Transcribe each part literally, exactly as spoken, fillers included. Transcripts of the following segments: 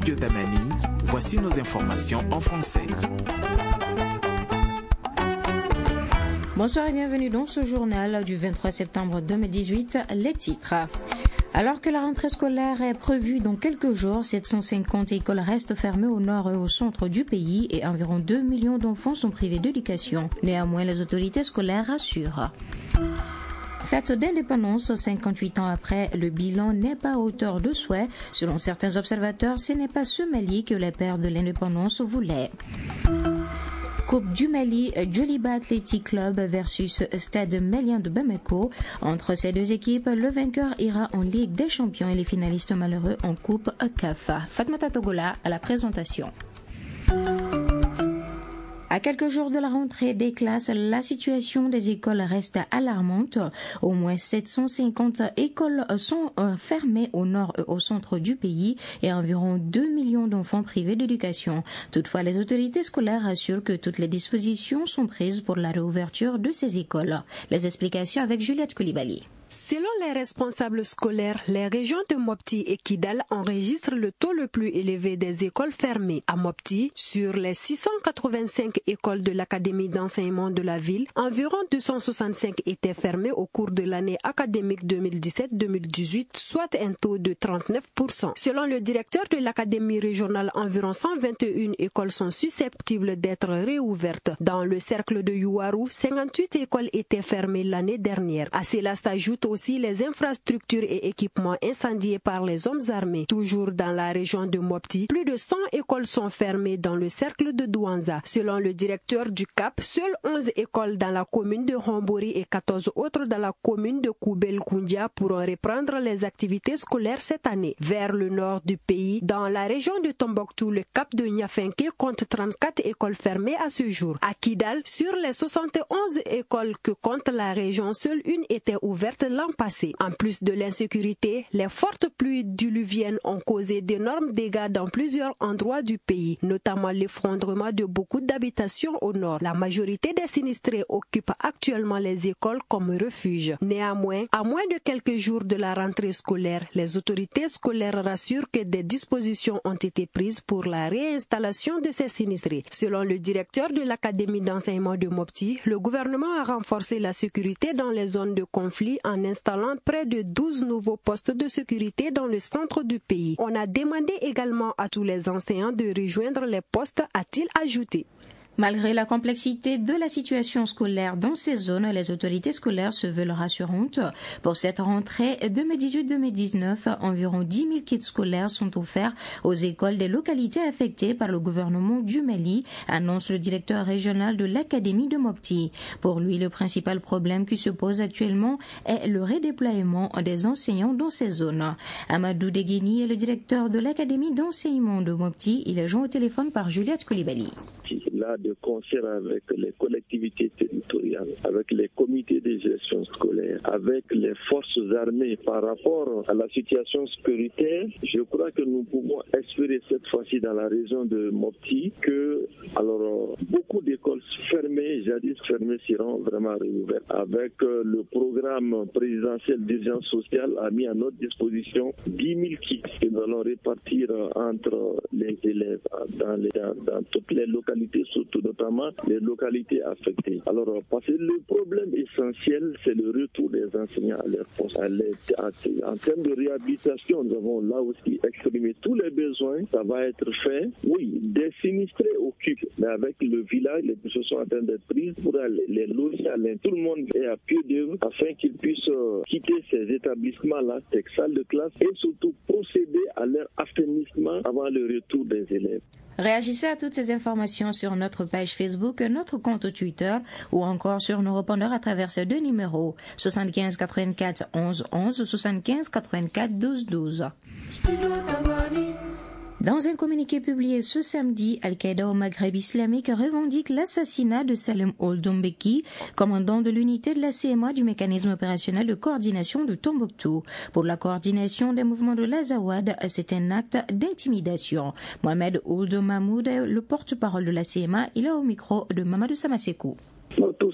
studio d'Amani, voici nos informations en français. Bonsoir et bienvenue dans ce journal du vingt-trois septembre deux mille dix-huit. Les titres. Alors que la rentrée scolaire est prévue dans quelques jours, sept cent cinquante écoles restent fermées au nord et au centre du pays et environ deux millions d'enfants sont privés d'éducation. Néanmoins, les autorités scolaires rassurent. Fête d'indépendance, cinquante-huit ans après, le bilan n'est pas à hauteur de souhait. Selon certains observateurs, ce n'est pas ce Mali que les pères de l'indépendance voulaient. Coupe du Mali, Djoliba Athletic Club versus Stade Malien de Bamako. Entre ces deux équipes, le vainqueur ira en Ligue des Champions et les finalistes malheureux en Coupe C A F. Fatmata Togola à la présentation. À quelques jours de la rentrée des classes, la situation des écoles reste alarmante. Au moins sept cent cinquante écoles sont fermées au nord et au centre du pays et environ deux millions d'enfants privés d'éducation. Toutefois, les autorités scolaires assurent que toutes les dispositions sont prises pour la réouverture de ces écoles. Les explications avec Juliette Koulibaly. Selon les responsables scolaires, les régions de Mopti et Kidal enregistrent le taux le plus élevé des écoles fermées. À Mopti, sur les six cent quatre-vingt-cinq écoles de l'académie d'enseignement de la ville, environ deux cent soixante-cinq étaient fermées au cours de l'année académique deux mille dix-sept deux mille dix-huit, soit un taux de trente-neuf pour cent. Selon le directeur de l'académie régionale, environ cent vingt et une écoles sont susceptibles d'être réouvertes. Dans le cercle de Youarou, cinquante-huit écoles étaient fermées l'année dernière. À cela s'ajoute aussi les infrastructures et équipements incendiés par les hommes armés. Toujours dans la région de Mopti, plus de cent écoles sont fermées dans le cercle de Douanza. Selon le directeur du C A P, seules onze écoles dans la commune de Hombori et quatorze autres dans la commune de Koubel-Koundia pourront reprendre les activités scolaires cette année. Vers le nord du pays, dans la région de Tombouctou, le Cap de Niafenke compte trente-quatre écoles fermées à ce jour. À Kidal, sur les soixante et onze écoles que compte la région, seule une était ouverte l'an passé. En plus de l'insécurité, les fortes pluies diluviennes ont causé d'énormes dégâts dans plusieurs endroits du pays, notamment l'effondrement de beaucoup d'habitations au nord. La majorité des sinistrés occupent actuellement les écoles comme refuge. Néanmoins, à moins de quelques jours de la rentrée scolaire, les autorités scolaires rassurent que des dispositions ont été prises pour la réinstallation de ces sinistrés. Selon le directeur de l'académie d'enseignement de Mopti, le gouvernement a renforcé la sécurité dans les zones de conflit en installant près de douze nouveaux postes de sécurité dans le centre du pays. On a demandé également à tous les enseignants de rejoindre les postes, a-t-il ajouté. Malgré la complexité de la situation scolaire dans ces zones, les autorités scolaires se veulent rassurantes. Pour cette rentrée deux mille dix-huit deux mille dix-neuf, environ dix mille kits scolaires sont offerts aux écoles des localités affectées par le gouvernement du Mali, annonce le directeur régional de l'académie de Mopti. Pour lui, le principal problème qui se pose actuellement est le redéploiement des enseignants dans ces zones. Amadou Degueni est le directeur de l'académie d'enseignement de Mopti. Il est joint au téléphone par Juliette Koulibaly. Là, de concert avec les collectivités territoriales, avec les comités de gestion scolaire, avec les forces armées par rapport à la situation sécuritaire, je crois que nous pouvons espérer cette fois-ci dans la région de Mopti que alors beaucoup d'écoles fermées, jadis fermées, seront vraiment réouvertes. Avec le programme présidentiel d'urgence sociale a mis à notre disposition dix mille kits que nous allons répartir entre les élèves dans, les, dans, dans toutes les localités, surtout notamment les localités affectées. Alors, parce que le problème essentiel, c'est le retour des enseignants à leur poste. En termes de réhabilitation, nous avons là aussi exprimé tous les besoins. Ça va être fait. Oui, des sinistrés occupent, mais avec le village, les décisions sont en train d'être prises pour les loger à l'intérieur. Tout le monde est à pied d'œuvre afin qu'ils puissent quitter ces établissements-là, ces salles de classe, et surtout procéder à leur assainissement avant le retour des élèves. Réagissez à toutes ces informations sur notre page Facebook, notre compte Twitter ou encore sur nos répondeurs à travers ces deux numéros soixante-quinze quatre-vingt-quatre onze onze, soixante-quinze quatre-vingt-quatre douze douze. Dans un communiqué publié ce samedi, Al-Qaïda au Maghreb islamique revendique l'assassinat de Salem Oldoumbeki, commandant de l'unité de la C M A du mécanisme opérationnel de coordination de Tombouctou. Pour la coordination des mouvements de l'Azawad, c'est un acte d'intimidation. Mohamed Ould Mahmoud est le porte-parole de la C M A. Il est au micro de Mamadou Samasekou. Non, tout ça, c'est des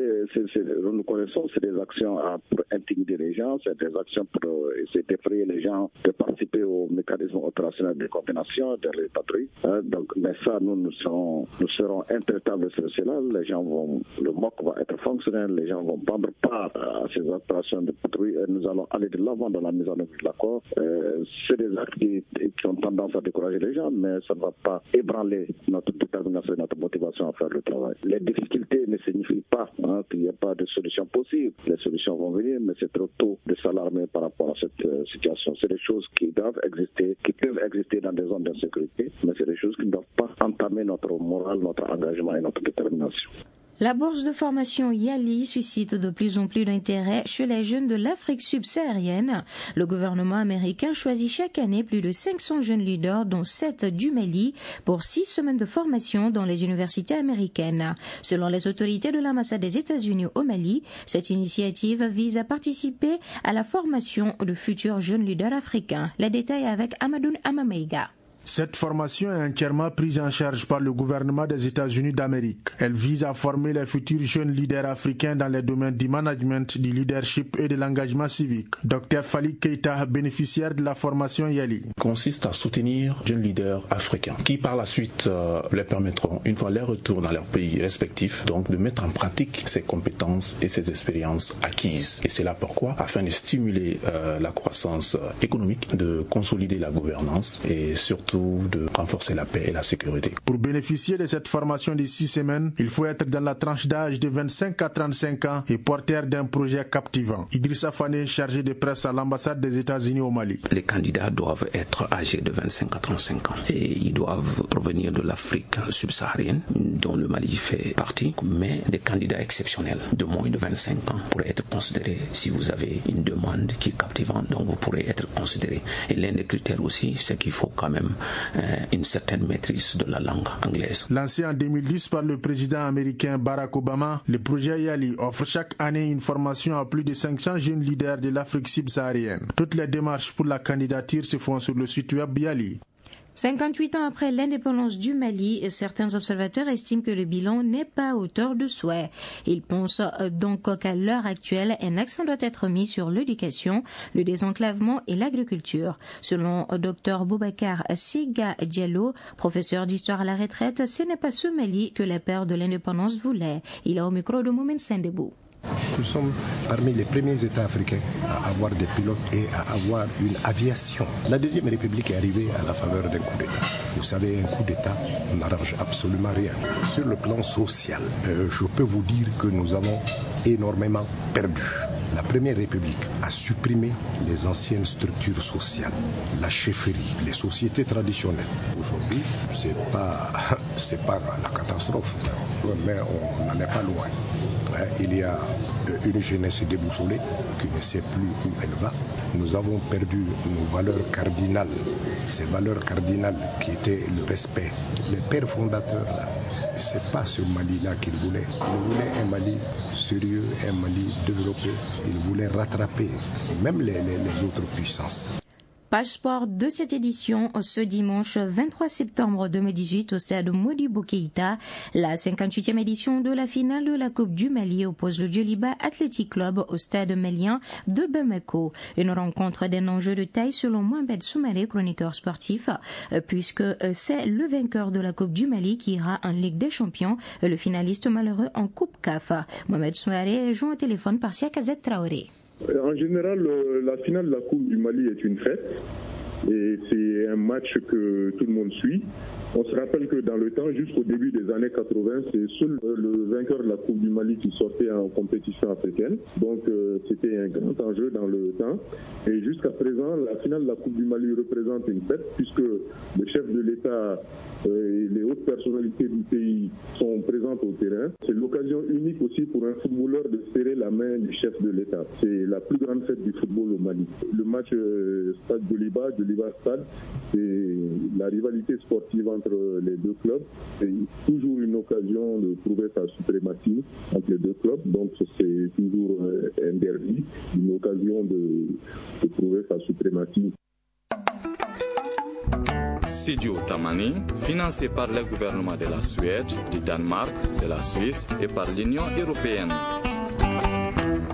c'est, c'est, c'est, nous connaissons, c'est des actions à, pour intimider les gens, c'est des actions pour essayer d'effrayer les gens de participer au mécanisme opérationnel de coordination, de repatrie. Hein, donc, mais ça, nous, nous serons, nous serons intraitables sur cela. Les gens vont, le M O C va être fonctionnel, les gens vont prendre part à ces opérations de patrouille et nous allons aller de l'avant dans la mise en œuvre de l'accord. Euh, c'est des actes qui, qui ont tendance à décourager les gens, mais ça ne va pas ébranler notre détermination et notre motivation à faire le travail. Les difficultés ne signifient pas hein, qu'il n'y a pas de solution possible. Les solutions vont venir, mais c'est trop tôt de s'alarmer par rapport à cette euh, situation. C'est des choses qui doivent exister, qui peuvent exister dans des zones d'insécurité, mais c'est des choses qui ne doivent pas entamer notre morale, notre engagement et notre détermination. La bourse de formation Yali suscite de plus en plus d'intérêt chez les jeunes de l'Afrique subsaharienne. Le gouvernement américain choisit chaque année plus de cinq cents jeunes leaders, dont sept du Mali, pour six semaines de formation dans les universités américaines. Selon les autorités de l'ambassade des États-Unis au Mali, cette initiative vise à participer à la formation de futurs jeunes leaders africains. Les détails avec Amadoun Amameiga. Cette formation est entièrement prise en charge par le gouvernement des États-Unis d'Amérique. Elle vise à former les futurs jeunes leaders africains dans les domaines du management, du leadership et de l'engagement civique. Docteur Fali Keita, bénéficiaire de la formation Yali, consiste à soutenir jeunes leaders africains qui par la suite euh, leur permettront, une fois leur retour dans leur pays respectif, donc de mettre en pratique ces compétences et ces expériences acquises. Et c'est là pourquoi, afin de stimuler euh, la croissance économique, de consolider la gouvernance et surtout de renforcer la paix et la sécurité. Pour bénéficier de cette formation de six semaines, il faut être dans la tranche d'âge de vingt-cinq à trente-cinq ans et porteur d'un projet captivant. Idrissa Fane, chargé de presse à l'ambassade des États-Unis au Mali. Les candidats doivent être âgés de vingt-cinq à trente-cinq ans et ils doivent provenir de l'Afrique subsaharienne, dont le Mali fait partie, mais des candidats exceptionnels de moins de vingt-cinq ans pourraient être considérés. Si vous avez une demande qui est captivante, donc vous pourrez être considéré. Et l'un des critères aussi, c'est qu'il faut quand même une certaine maîtrise de la langue anglaise. Lancé en deux mille dix par le président américain Barack Obama, le projet Yali offre chaque année une formation à plus de cinq cents jeunes leaders de l'Afrique subsaharienne. Toutes les démarches pour la candidature se font sur le site web Yali. cinquante-huit ans après l'indépendance du Mali, certains observateurs estiment que le bilan n'est pas à hauteur de souhait. Ils pensent donc qu'à l'heure actuelle, un accent doit être mis sur l'éducation, le désenclavement et l'agriculture. Selon Dr Boubacar Siga Diallo, professeur d'histoire à la retraite, ce n'est pas ce Mali que les pères de l'indépendance voulaient. Il est au micro de Moumen Sendebou. Nous sommes parmi les premiers États africains à avoir des pilotes et à avoir une aviation. La deuxième République est arrivée à la faveur d'un coup d'État. Vous savez, un coup d'État n'arrange absolument rien. Sur le plan social, euh, je peux vous dire que nous avons énormément perdu. La Première République a supprimé les anciennes structures sociales, la chefferie, les sociétés traditionnelles. Aujourd'hui, c'est pas, c'est pas la catastrophe, mais on n'en est pas loin. Il y a une jeunesse déboussolée qui ne sait plus où elle va. Nous avons perdu nos valeurs cardinales, ces valeurs cardinales qui étaient le respect. Les pères fondateurs, là, ce n'est pas ce Mali-là qu'ils voulaient. Ils voulaient un Mali sérieux, un Mali développé. Ils voulaient rattraper même les, les, les autres puissances. Page sport de cette édition ce dimanche vingt-trois septembre deux mille dix-huit au stade Modibo Keïta. La cinquante-huitième édition de la finale de la Coupe du Mali oppose le Djoliba Athletic Club au stade malien de Bamako. Une rencontre d'un enjeu de taille selon Mohamed Soumaré, chroniqueur sportif, puisque c'est le vainqueur de la Coupe du Mali qui ira en Ligue des Champions, le finaliste malheureux en Coupe C A F. Mohamed Soumaré est joint au téléphone par Siakazet Traoré. En général, la finale de la Coupe du Mali est une fête et c'est un match que tout le monde suit. On se rappelle que dans le temps, jusqu'au début des années quatre-vingts, c'est seul le vainqueur de la Coupe du Mali qui sortait en compétition africaine. Donc euh, c'était un grand enjeu dans le temps. Et jusqu'à présent, la finale de la Coupe du Mali représente une fête puisque le chef de l'État euh, et les hautes personnalités du pays sont présentes au terrain. C'est l'occasion unique aussi pour un footballeur de serrer la main du chef de l'État. C'est la plus grande fête du football au Mali. Le match euh, Stade Djoliba, Djoliba Stade, c'est la rivalité sportive entre les deux clubs. C'est toujours une occasion de prouver sa suprématie entre les deux clubs. Donc c'est toujours un derby, une occasion de, de prouver sa suprématie. Studio Tamani, financé par le gouvernement de la Suède, du Danemark, de la Suisse et par l'Union européenne.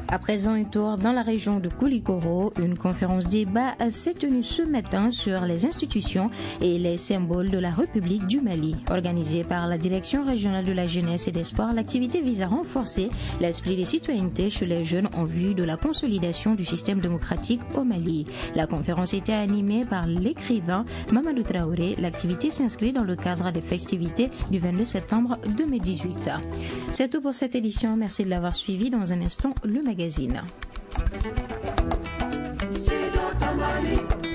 À présent, un tour dans la région de Koulikoro. Une conférence débat s'est tenue ce matin sur les institutions et les symboles de la République du Mali. Organisée par la Direction régionale de la jeunesse et des sports, l'activité vise à renforcer l'esprit de citoyenneté chez les jeunes en vue de la consolidation du système démocratique au Mali. La conférence était animée par l'écrivain Mamadou Traoré. L'activité s'inscrit dans le cadre des festivités du vingt-deux septembre deux mille dix-huit. C'est tout pour cette édition. Merci de l'avoir suivi. Dans un instant, le magazine.